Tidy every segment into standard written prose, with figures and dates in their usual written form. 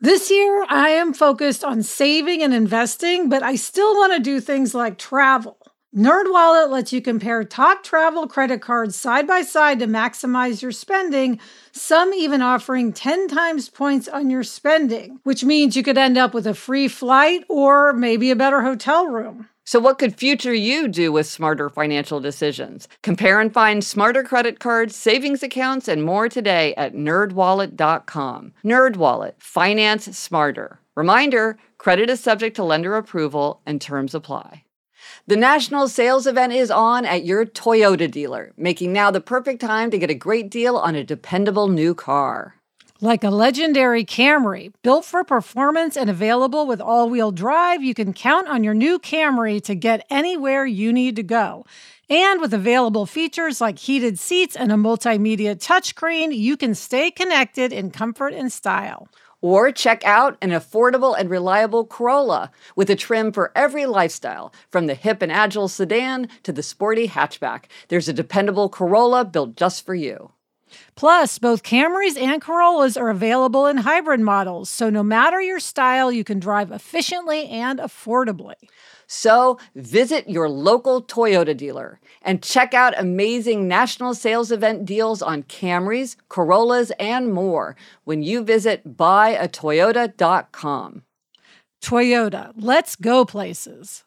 This year, I am focused on saving and investing, but I still want to do things like travel. NerdWallet lets you compare top travel credit cards side by side to maximize your spending, some even offering 10 times points on your spending, which means you could end up with a free flight or maybe a better hotel room. So what could future you do with smarter financial decisions? Compare and find smarter credit cards, savings accounts, and more today at nerdwallet.com. NerdWallet, finance smarter. Reminder, credit is subject to lender approval and terms apply. The national sales event is on at your Toyota dealer, making now the perfect time to get a great deal on a dependable new car. Like a legendary Camry, built for performance and available with all-wheel drive, you can count on your new Camry to get anywhere you need to go. And with available features like heated seats and a multimedia touchscreen, you can stay connected in comfort and style. Or check out an affordable and reliable Corolla with a trim for every lifestyle, from the hip and agile sedan to the sporty hatchback. There's a dependable Corolla built just for you. Plus, both Camrys and Corollas are available in hybrid models, so no matter your style, you can drive efficiently and affordably. So visit your local Toyota dealer and check out amazing national sales event deals on Camrys, Corollas, and more when you visit buyatoyota.com. Toyota, let's go places.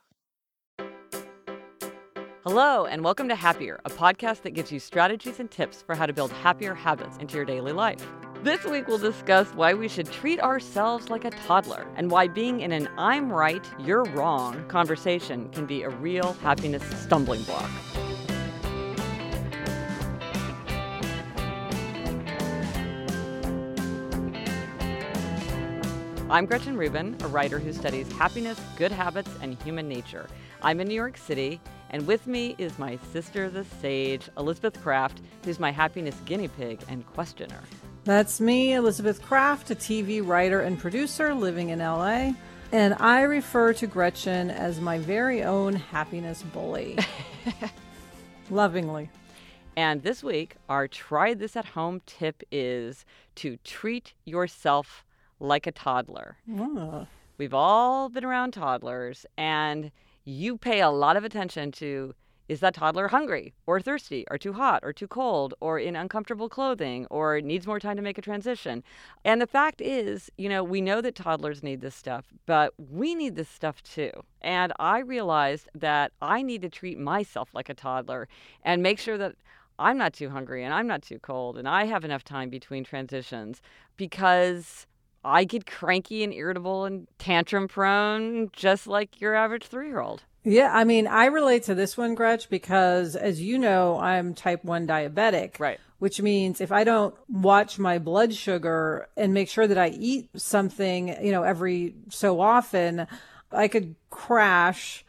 Hello, and welcome to Happier, a podcast that gives you strategies and tips for how to build happier habits into your daily life. This week, we'll discuss why we should treat ourselves like a toddler and why being in an I'm right, you're wrong conversation can be a real happiness stumbling block. I'm Gretchen Rubin, a writer who studies happiness, good habits, and human nature. I'm in New York City, and with me is my sister, the sage, Elizabeth Craft, who's my happiness guinea pig and questioner. That's me, Elizabeth Craft, a TV writer and producer living in LA. And I refer to Gretchen as my very own happiness bully. Lovingly. And this week, our try this at home tip is to treat yourself like a toddler. Oh. We've all been around toddlers, and you pay a lot of attention to, is that toddler hungry or thirsty or too hot or too cold or in uncomfortable clothing or needs more time to make a transition? And the fact is, we know that toddlers need this stuff, but we need this stuff too. And I realized that I need to treat myself like a toddler and make sure that I'm not too hungry and I'm not too cold and I have enough time between transitions, because I get cranky and irritable and tantrum prone just like your average 3-year-old. Yeah, I mean, I relate to this one, Gretch, because as you know, I'm type 1 diabetic. Right. Which means if I don't watch my blood sugar and make sure that I eat something, every so often, I could crash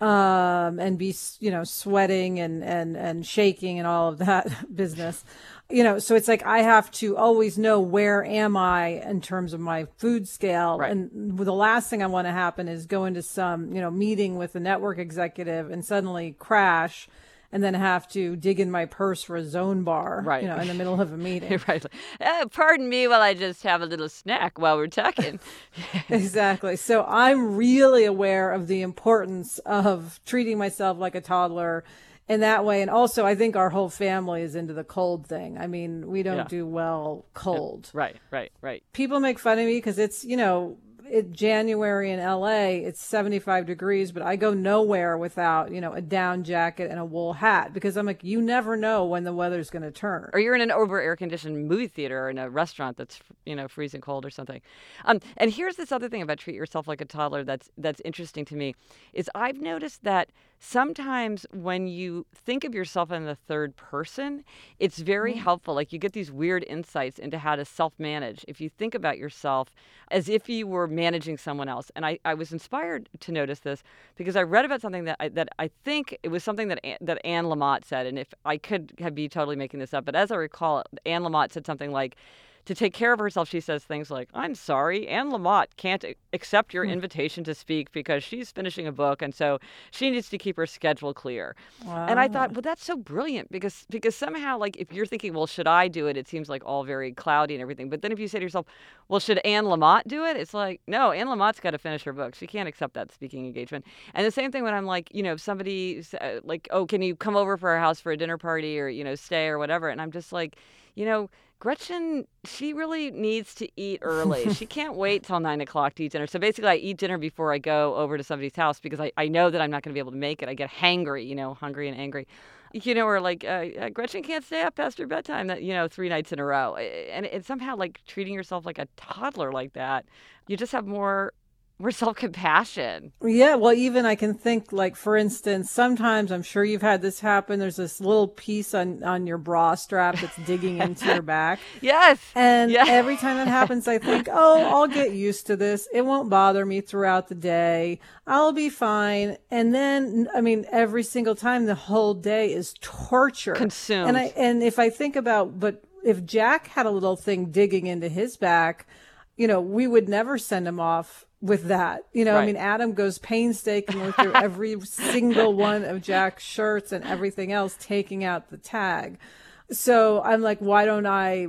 and be, sweating and shaking and all of that business. So it's like I have to always know where am I in terms of my food scale. Right. And the last thing I want to happen is go into some, meeting with a network executive and suddenly crash and then have to dig in my purse for a Zone bar, right, in the middle of a meeting. Right. Pardon me while I just have a little snack while we're talking. Exactly. So I'm really aware of the importance of treating myself like a toddler in that way. And also, I think our whole family is into the cold thing. I mean, we don't do well cold. Right. People make fun of me because it's, January in LA, it's 75 degrees, but I go nowhere without, a down jacket and a wool hat because I'm like, you never know when the weather's going to turn. Or you're in an over air conditioned movie theater or in a restaurant that's, freezing cold or something. And here's this other thing about treat yourself like a toddler that's interesting to me is I've noticed that sometimes when you think of yourself in the third person, it's very helpful. Like you get these weird insights into how to self-manage. If you think about yourself as if you were managing someone else. And I was inspired to notice this because I read about something that I think it was something that Anne Lamott said. And if I could be totally making this up, but as I recall, Anne Lamott said something like, to take care of herself, she says things like, I'm sorry, Anne Lamott can't accept your invitation to speak because she's finishing a book, and so she needs to keep her schedule clear. And I thought, Wow. well, that's so brilliant because somehow, like, if you're thinking, well, should I do it? It seems like all very cloudy and everything. But then if you say to yourself, well, should Anne Lamott do it? It's like, no, Anne Lamott's got to finish her book. She can't accept that speaking engagement. And the same thing when I'm like, if somebody like, oh, can you come over for our house for a dinner party or, stay or whatever? And I'm just like, Gretchen, she really needs to eat early. She can't wait till 9 o'clock to eat dinner. So basically, I eat dinner before I go over to somebody's house because I know that I'm not going to be able to make it. I get hangry, hungry and angry. Or like Gretchen can't stay up past her bedtime, 3 nights in a row. And it's somehow like treating yourself like a toddler like that. You just have more self-compassion. Yeah, well, even I can think, like, for instance, sometimes I'm sure you've had this happen. There's this little piece on your bra strap that's digging into your back. Yes. And Yeah. every time that happens, I think, oh, I'll get used to this. It won't bother me throughout the day. I'll be fine. And then, I mean, every single time, the whole day is torture. Consumed. And if I think about, but if Jack had a little thing digging into his back, we would never send him off with that. I Right. mean, Adam goes painstakingly through every single one of Jack's shirts and everything else, taking out the tag. So I'm like, why don't I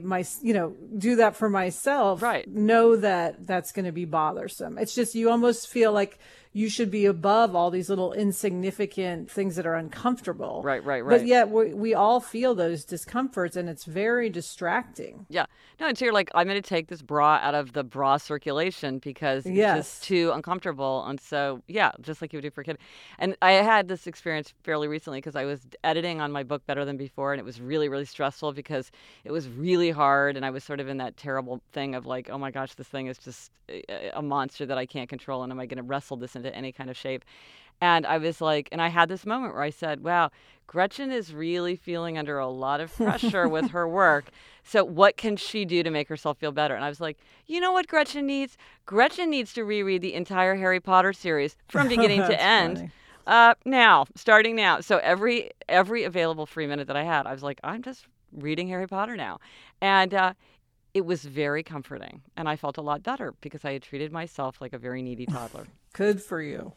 do that for myself? Right. Know that that's going to be bothersome. It's just, you almost feel like you should be above all these little insignificant things that are uncomfortable. Right. But yet we all feel those discomforts, and it's very distracting. Yeah. No, and so you're like, I'm going to take this bra out of the bra circulation because it's Yes. just too uncomfortable. And so, yeah, just like you would do for a kid. And I had this experience fairly recently because I was editing on my book Better Than Before, and it was really, really stressful because it was really hard. And I was sort of in that terrible thing of like, oh my gosh, this thing is just a monster that I can't control. And am I going to wrestle this into any kind of shape? And I was like, and I had this moment where I said, wow, Gretchen is really feeling under a lot of pressure with her work. So what can she do to make herself feel better? And I was like, you know what Gretchen needs? Gretchen needs to reread the entire Harry Potter series from beginning to That's end. funny. Starting now. So every available free minute that I had, I was like, I'm just reading Harry Potter now. And it was very comforting. And I felt a lot better because I had treated myself like a very needy toddler. Good for you.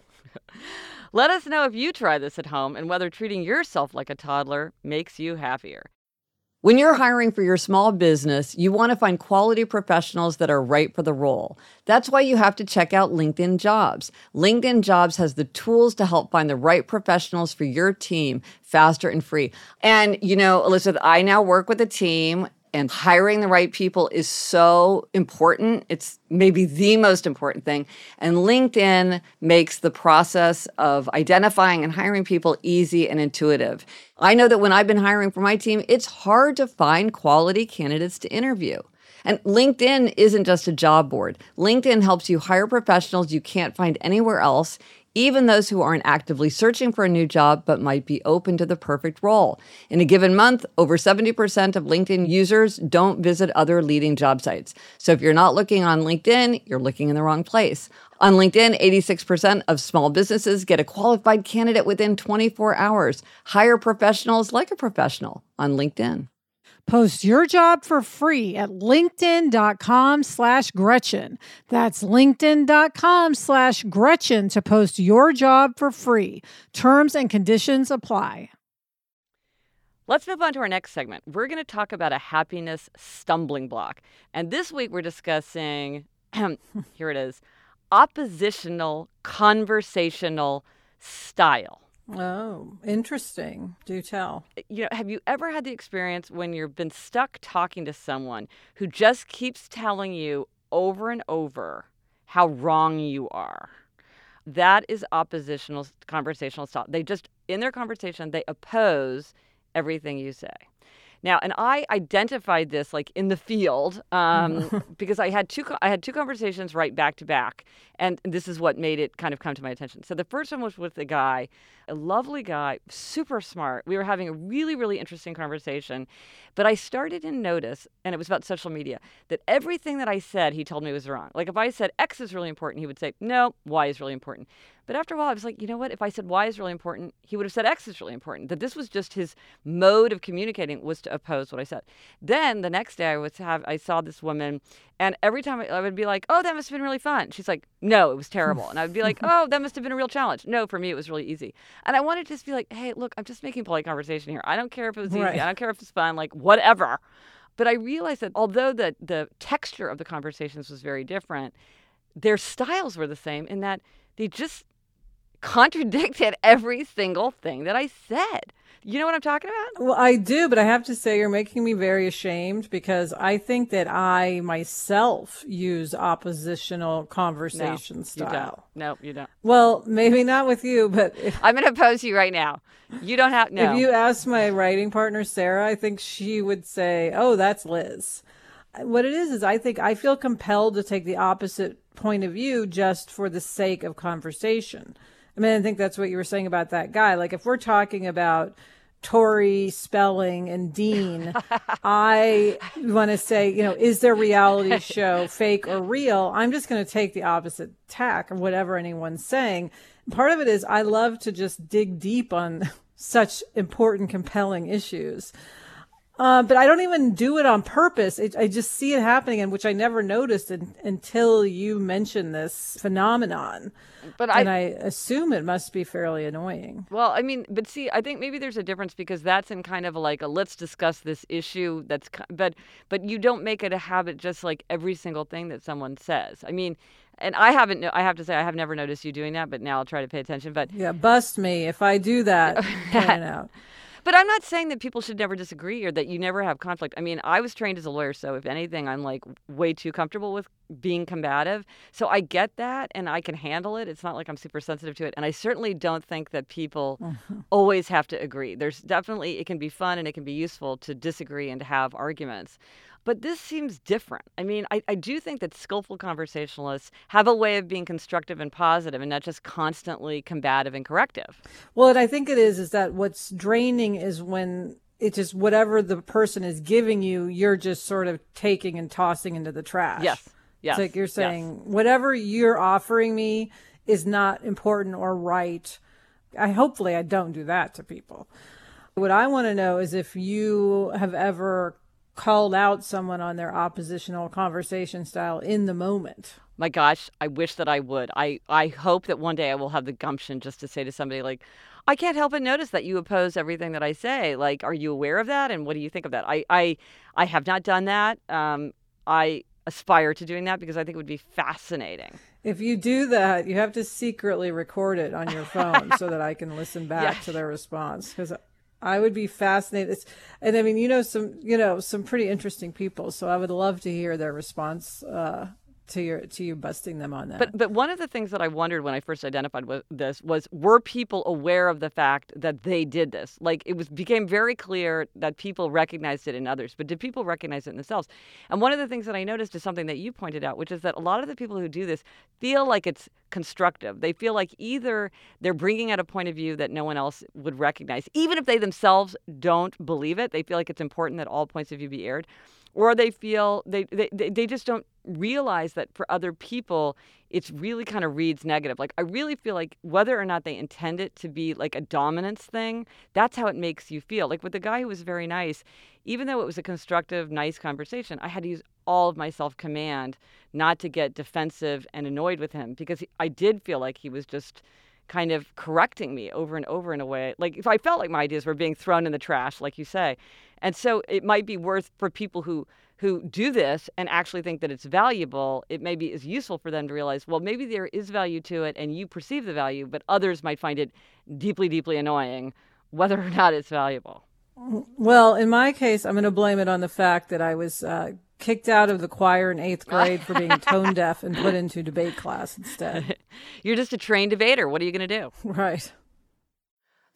Let us know if you try this at home and whether treating yourself like a toddler makes you happier. When you're hiring for your small business, you want to find quality professionals that are right for the role. That's why you have to check out LinkedIn Jobs. LinkedIn Jobs has the tools to help find the right professionals for your team faster and free. And, Elizabeth, I now work with a team, and hiring the right people is so important. It's maybe the most important thing. And LinkedIn makes the process of identifying and hiring people easy and intuitive. I know that when I've been hiring for my team, it's hard to find quality candidates to interview. And LinkedIn isn't just a job board. LinkedIn helps you hire professionals you can't find anywhere else, even those who aren't actively searching for a new job but might be open to the perfect role. In a given month, over 70% of LinkedIn users don't visit other leading job sites. So if you're not looking on LinkedIn, you're looking in the wrong place. On LinkedIn, 86% of small businesses get a qualified candidate within 24 hours. Hire professionals like a professional on LinkedIn. Post your job for free at linkedin.com/Gretchen. That's linkedin.com/Gretchen to post your job for free. Terms and conditions apply. Let's move on to our next segment. We're going to talk about a happiness stumbling block. And this week we're discussing, here it is, oppositional conversational style. Oh, interesting. Do tell. Have you ever had the experience when you've been stuck talking to someone who just keeps telling you over and over how wrong you are? That is oppositional conversational style. They just, in their conversation, they oppose everything you say. Now, and I identified this like in the field because I had two conversations right back to back, and this is what made it kind of come to my attention. So the first one was with a guy, a lovely guy, super smart. We were having a really, really interesting conversation, but I started to notice, and it was about social media, that everything that I said, he told me was wrong. Like if I said X is really important, he would say, no, Y is really important. But after a while, I was like, you know what? If I said Y is really important, he would have said X is really important. That this was just his mode of communicating was to oppose what I said. Then the next day I saw this woman, and every time I would be like, oh, that must have been really fun. She's like, no, it was terrible. And I would be like, oh, that must have been a real challenge. No, for me, it was really easy. And I wanted to just be like, hey, look, I'm just making polite conversation here. I don't care if it was easy. Right. I don't care if it's fun, like whatever. But I realized that although the texture of the conversations was very different, their styles were the same in that they just contradicted every single thing that I said. You know what I'm talking about? Well, I do, but I have to say you're making me very ashamed because I think that I myself use oppositional conversation style. No, you don't. Well, maybe not with you, but I'm going to oppose you right now. You don't have, no. if you ask my writing partner, Sarah, I think she would say, oh, that's Liz. What it is I think I feel compelled to take the opposite point of view just for the sake of conversation. I mean, I think that's what you were saying about that guy. Like, if we're talking about Tori Spelling and Dean, I want to say, is their reality show fake or real? I'm just going to take the opposite tack of whatever anyone's saying. Part of it is I love to just dig deep on such important, compelling issues. But I don't even do it on purpose. I just see it happening, and which I never noticed until you mentioned this phenomenon. And I assume it must be fairly annoying. Well, I mean, but see, I think maybe there's a difference because that's in kind of like a let's discuss this issue. But you don't make it a habit just like every single thing that someone says. I mean, and I have to say I have never noticed you doing that, but now I'll try to pay attention. But yeah, bust me if I do that. Point it out. But I'm not saying that people should never disagree or that you never have conflict. I mean, I was trained as a lawyer, so if anything, I'm like way too comfortable with being combative. So I get that and I can handle it. It's not like I'm super sensitive to it. And I certainly don't think that people always have to agree. There's definitely, it can be fun and it can be useful to disagree and to have arguments. But this seems different. I mean, I do think that skillful conversationalists have a way of being constructive and positive and not just constantly combative and corrective. Well, what I think it is that what's draining is when it's just whatever the person is giving you, you're just sort of taking and tossing into the trash. Yes. It's like you're saying, whatever you're offering me is not important or right. Hopefully I don't do that to people. What I want to know is if you have ever called out someone on their oppositional conversation style in the moment. My gosh, I wish that I would. I hope that one day I will have the gumption just to say to somebody like, I can't help but notice that you oppose everything that I say. Like, are you aware of that? And what do you think of that? I have not done that. I aspire to doing that because I think it would be fascinating. If you do that, you have to secretly record it on your phone so that I can listen back to their response. Because I would be fascinated. And I mean, some pretty interesting people. So I would love to hear their response to you busting them on that. But one of the things that I wondered when I first identified with this was, were people aware of the fact that they did this? Like, became very clear that people recognized it in others, but did people recognize it in themselves? And one of the things that I noticed is something that you pointed out, which is that a lot of the people who do this feel like it's constructive. They feel like either they're bringing out a point of view that no one else would recognize, even if they themselves don't believe it. They feel like it's important that all points of view be aired. Or they feel they just don't realize that for other people, it's really kind of reads negative. Like, I really feel like whether or not they intend it to be like a dominance thing, that's how it makes you feel. Like with the guy who was very nice, even though it was a constructive, nice conversation, I had to use all of my self-command not to get defensive and annoyed with him because I did feel like he was just kind of correcting me over and over in a way. Like, if I felt like my ideas were being thrown in the trash, like you say. And so it might be worth for people who do this and actually think that it's valuable, it maybe is useful for them to realize, well, maybe there is value to it and you perceive the value, but others might find it deeply, deeply annoying, whether or not it's valuable. Well, in my case, I'm going to blame it on the fact that I was kicked out of the choir in 8th grade for being tone deaf and put into debate class instead. You're just a trained debater. What are you going to do? Right.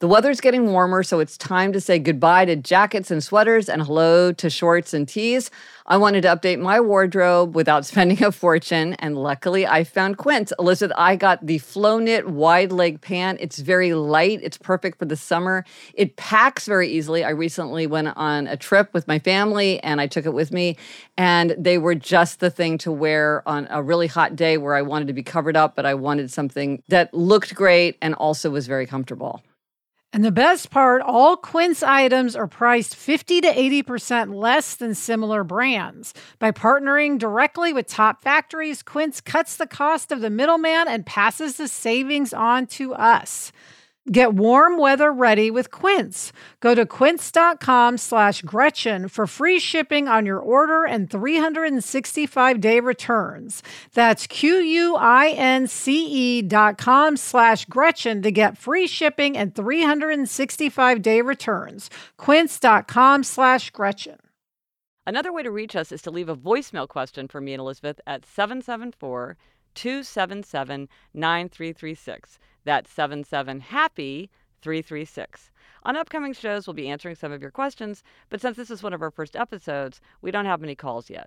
The weather's getting warmer, so it's time to say goodbye to jackets and sweaters and hello to shorts and tees. I wanted to update my wardrobe without spending a fortune, and luckily I found Quince. Elizabeth, I got the Flow Knit wide leg pant. It's very light. It's perfect for the summer. It packs very easily. I recently went on a trip with my family, and I took it with me, and they were just the thing to wear on a really hot day where I wanted to be covered up, but I wanted something that looked great and also was very comfortable. And the best part, all Quince items are priced 50 to 80% less than similar brands. By partnering directly with top factories, Quince cuts the cost of the middleman and passes the savings on to us. Get warm weather ready with Quince. Go to quince.com/Gretchen for free shipping on your order and 365-day returns. That's QUINCE.com/Gretchen to get free shipping and 365-day returns. Quince.com/Gretchen. Another way to reach us is to leave a voicemail question for me and Elizabeth at 774-277-9336. That's 77-HAPPY-336. On upcoming shows, we'll be answering some of your questions, but since this is one of our first episodes, we don't have many calls yet.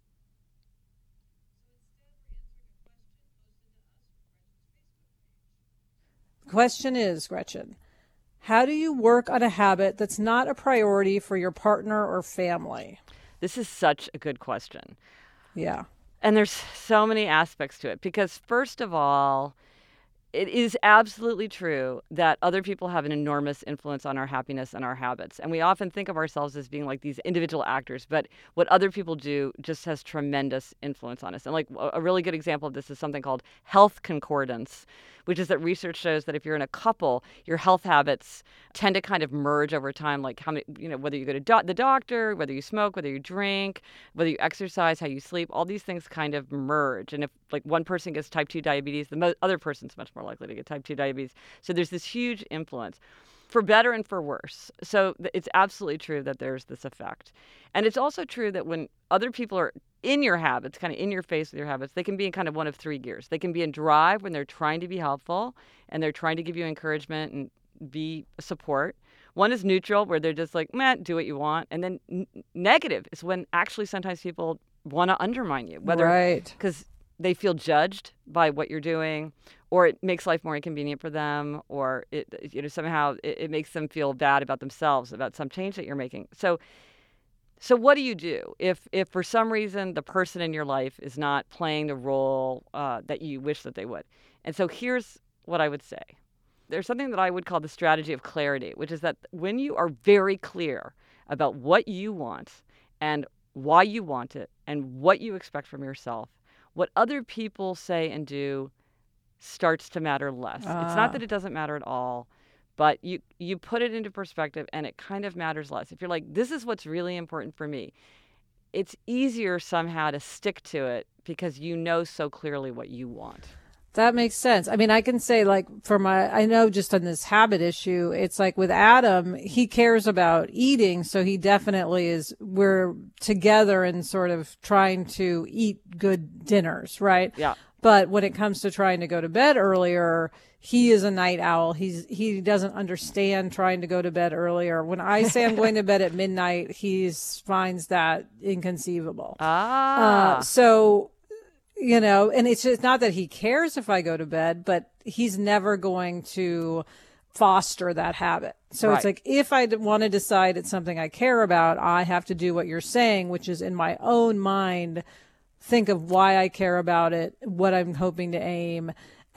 The question is, Gretchen, how do you work on a habit that's not a priority for your partner or family? This is such a good question. Yeah. And there's so many aspects to it because, first of all, it is absolutely true that other people have an enormous influence on our happiness and our habits. And we often think of ourselves as being like these individual actors, but what other people do just has tremendous influence on us. And like a really good example of this is something called health concordance, which is that research shows that if you're in a couple, your health habits tend to kind of merge over time, like how many, whether you go to the doctor, whether you smoke, whether you drink, whether you exercise, how you sleep, all these things kind of merge. And if like one person gets type 2 diabetes, the other person's much more likely to get type 2 diabetes. So there's this huge influence for better and for worse. So it's absolutely true that there's this effect. And it's also true that when other people are in your habits, kind of in your face with your habits, they can be in kind of one of three gears. They can be in drive when they're trying to be helpful and they're trying to give you encouragement and be support. One is neutral, where they're just like, meh, do what you want. And then negative is when actually sometimes people want to undermine you, whether because they feel judged by what you're doing, or it makes life more inconvenient for them, or it somehow it makes them feel bad about themselves, about some change that you're making. So what do you do if for some reason the person in your life is not playing the role that you wish that they would? And so here's what I would say. There's something that I would call the strategy of clarity, which is that when you are very clear about what you want and why you want it and what you expect from yourself, what other people say and do starts to matter less. It's not that it doesn't matter at all, but you put it into perspective and it kind of matters less. If you're like, this is what's really important for me, it's easier somehow to stick to it because you know so clearly what you want. That makes sense. I mean, I can say like I know just on this habit issue, it's like with Adam, he cares about eating. So he definitely we're together and sort of trying to eat good dinners, right? Yeah. But when it comes to trying to go to bed earlier, he is a night owl. He doesn't understand trying to go to bed earlier. When I say I'm going to bed at midnight, he finds that inconceivable. So, and it's just not that he cares if I go to bed, but he's never going to foster that habit. So It's like, if I want to decide it's something I care about, I have to do what you're saying, which is in my own mind, think of why I care about it, what I'm hoping to aim,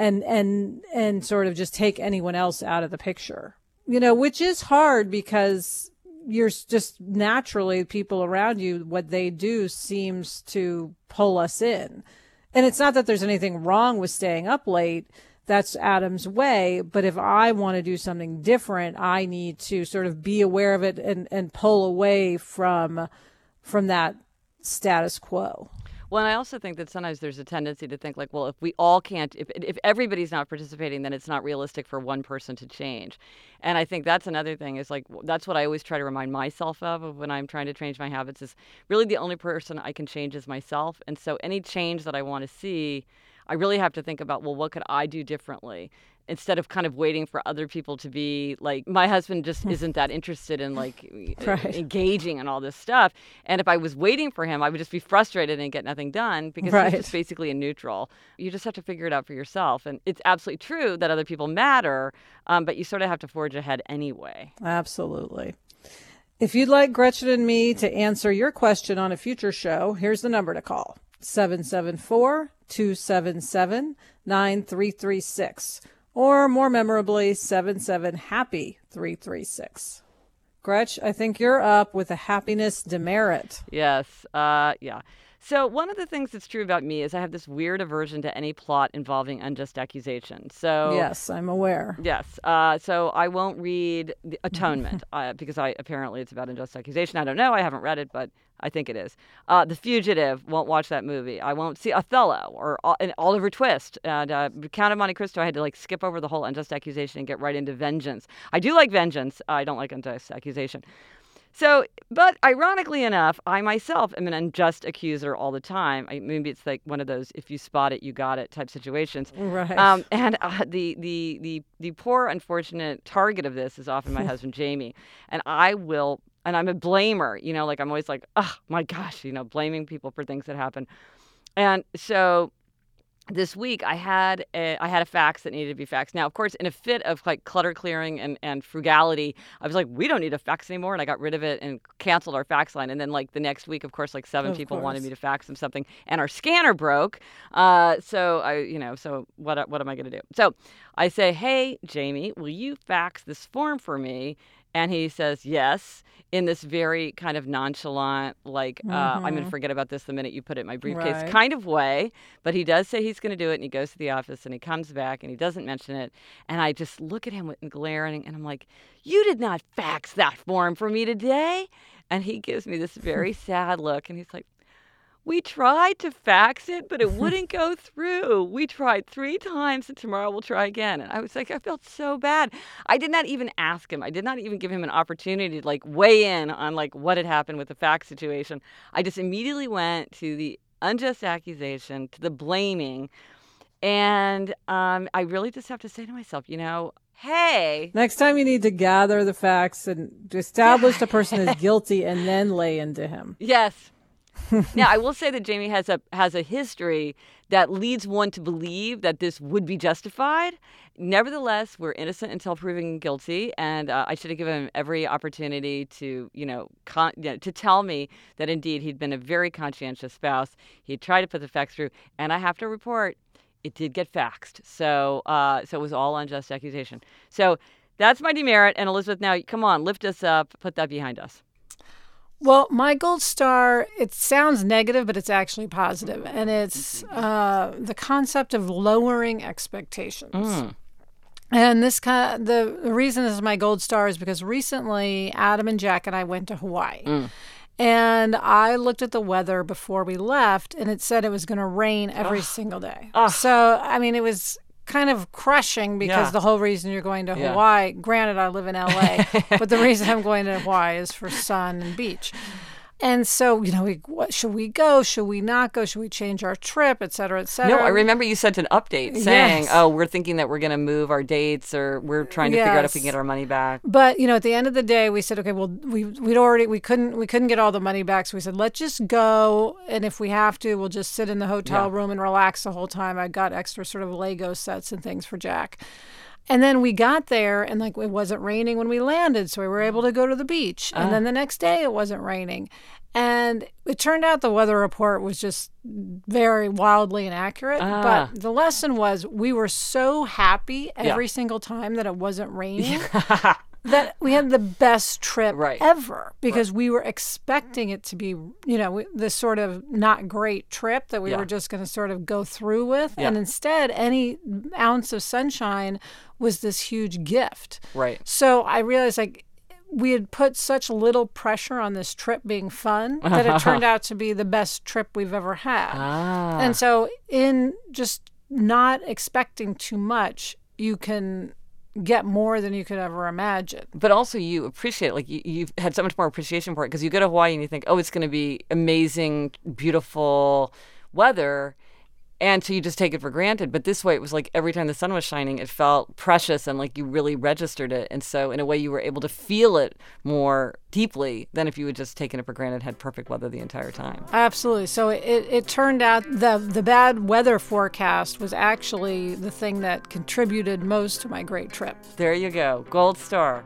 and sort of just take anyone else out of the picture, which is hard because you're just naturally people around you, what they do seems to pull us in. And it's not that there's anything wrong with staying up late. That's Adam's way. But if I want to do something different, I need to sort of be aware of it and pull away from that status quo. Well, and I also think that sometimes there's a tendency to think like, well, if we all can't, if everybody's not participating, then it's not realistic for one person to change. And I think that's another thing is like, that's what I always try to remind myself of when I'm trying to change my habits is really the only person I can change is myself. And so any change that I want to see, I really have to think about, well, what could I do differently? instead of kind of waiting for other people to be like, my husband just isn't that interested in like engaging in all this stuff. And if I was waiting for him, I would just be frustrated and get nothing done because he's just basically a neutral. You just have to figure it out for yourself. And it's absolutely true that other people matter, but you sort of have to forge ahead anyway. Absolutely. If you'd like Gretchen and me to answer your question on a future show, here's the number to call: 774-277-9336. Or more memorably, 77-HAPPY-336. Gretch, I think you're up with a happiness demerit. Yes. Yeah. So one of the things that's true about me is I have this weird aversion to any plot involving unjust accusation. So yes, I'm aware. Yes. So I won't read the Atonement because apparently it's about unjust accusation. I don't know. I haven't read it, but I think it is. The Fugitive, won't watch that movie. I won't see Othello or Oliver Twist. And Count of Monte Cristo, I had to like skip over the whole unjust accusation and get right into Vengeance. I do like Vengeance. I don't like unjust accusation. So, but ironically enough, I myself am an unjust accuser all the time. Maybe it's like one of those "if you spot it, you got it" type situations. Right. And the poor unfortunate target of this is often my husband Jamie, and I'm a blamer. Like I'm always like, oh my gosh, blaming people for things that happen, and so. This week, I had a fax that needed to be faxed. Now, of course, in a fit of like clutter clearing and frugality, I was like, we don't need a fax anymore. And I got rid of it and canceled our fax line. And then like the next week, of course, like seven people wanted me to fax them something. And our scanner broke. So what am I going to do? So I say, hey, Jamie, will you fax this form for me? And he says, yes, in this very kind of nonchalant, like, I'm going to forget about this the minute you put it in my briefcase kind of way. But he does say he's going to do it. And he goes to the office and he comes back and he doesn't mention it. And I just look at him with glaring and I'm like, you did not fax that form for me today. And he gives me this very sad look. And he's like, we tried to fax it, but it wouldn't go through. We tried 3 times and tomorrow we'll try again. And I was like, I felt so bad. I did not even ask him. I did not even give him an opportunity to like weigh in on like what had happened with the fax situation. I just immediately went to the unjust accusation, to the blaming. And I really just have to say to myself, hey. Next time you need to gather the facts and establish the person is guilty and then lay into him. Yes. Now, I will say that Jamie has a history that leads one to believe that this would be justified. Nevertheless, we're innocent until proven guilty, and I should have given him every opportunity to, to tell me that indeed he'd been a very conscientious spouse. He'd tried to put the facts through, and I have to report, it did get faxed. So it was all unjust accusation. So that's my demerit. And Elizabeth, now come on, lift us up, put that behind us. Well, my gold star, it sounds negative, but it's actually positive. And it's the concept of lowering expectations. And the reason this is my gold star is because recently Adam and Jack and I went to Hawaii. And I looked at the weather before we left, and it said it was going to rain every single day. So, I mean, it was kind of crushing because the whole reason you're going to Hawaii, granted I live in LA, but the reason I'm going to Hawaii is for sun and beach. And so, should we go? Should we not go? Should we change our trip, et cetera, et cetera? No, I remember you sent an update saying, oh, we're thinking that we're going to move our dates or we're trying to figure out if we can get our money back. But, at the end of the day, we said, okay, well, we couldn't get all the money back. So we said, let's just go. And if we have to, we'll just sit in the hotel room and relax the whole time. I got extra sort of Lego sets and things for Jack. And then we got there and it wasn't raining when we landed. So we were able to go to the beach. And then the next day it wasn't raining. And it turned out the weather report was just very wildly inaccurate. But the lesson was we were so happy every single time that it wasn't raining that we had the best trip ever because we were expecting it to be, this sort of not great trip that we were just going to sort of go through with. And instead, any ounce of sunshine was this huge gift. Right. So I realized we had put such little pressure on this trip being fun that it turned out to be the best trip we've ever had. And so in just not expecting too much, you can get more than you could ever imagine. But also you appreciate it. You've had so much more appreciation for it because you go to Hawaii and you think, oh, it's going to be amazing, beautiful weather. And so you just take it for granted. But this way, it was like every time the sun was shining, it felt precious and like you really registered it. And so in a way, you were able to feel it more deeply than if you had just taken it for granted, had perfect weather the entire time. Absolutely. So it turned out the bad weather forecast was actually the thing that contributed most to my great trip. There you go. Gold star.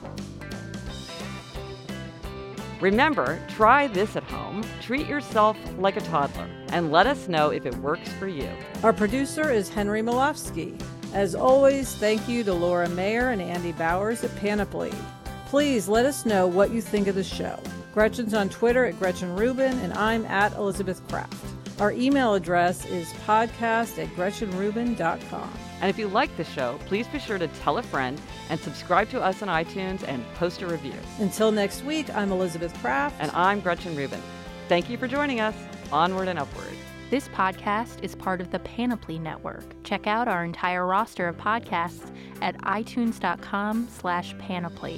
Remember, try this at home. Treat yourself like a toddler and let us know if it works for you. Our producer is Henry Malofsky. As always, thank you to Laura Mayer and Andy Bowers at Panoply. Please let us know what you think of the show. Gretchen's on Twitter at Gretchen Rubin, and I'm at Elizabeth Kraft. Our email address is podcast@GretchenRubin.com. And if you like the show, please be sure to tell a friend and subscribe to us on iTunes and post a review. Until next week, I'm Elizabeth Kraft. And I'm Gretchen Rubin. Thank you for joining us. Onward and upward. This podcast is part of the Panoply Network. Check out our entire roster of podcasts at itunes.com/panoply.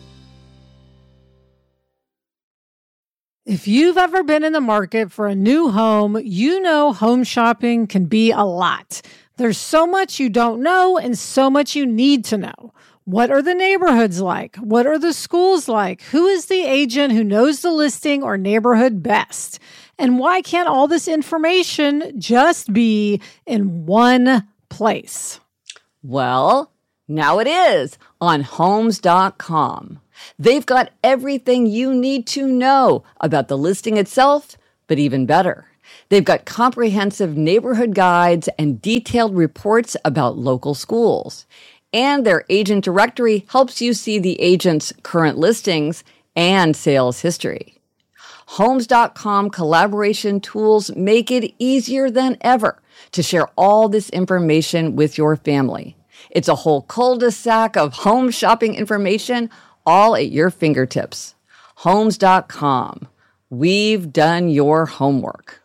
If you've ever been in the market for a new home, you know home shopping can be a lot. There's so much you don't know and so much you need to know. What are the neighborhoods like? What are the schools like? Who is the agent who knows the listing or neighborhood best? And why can't all this information just be in one place? Well, now it is on Homes.com. They've got everything you need to know about the listing itself, but even better, they've got comprehensive neighborhood guides and detailed reports about local schools. And their agent directory helps you see the agent's current listings and sales history. Homes.com collaboration tools make it easier than ever to share all this information with your family. It's a whole cul-de-sac of home shopping information all at your fingertips. Homes.com. We've done your homework.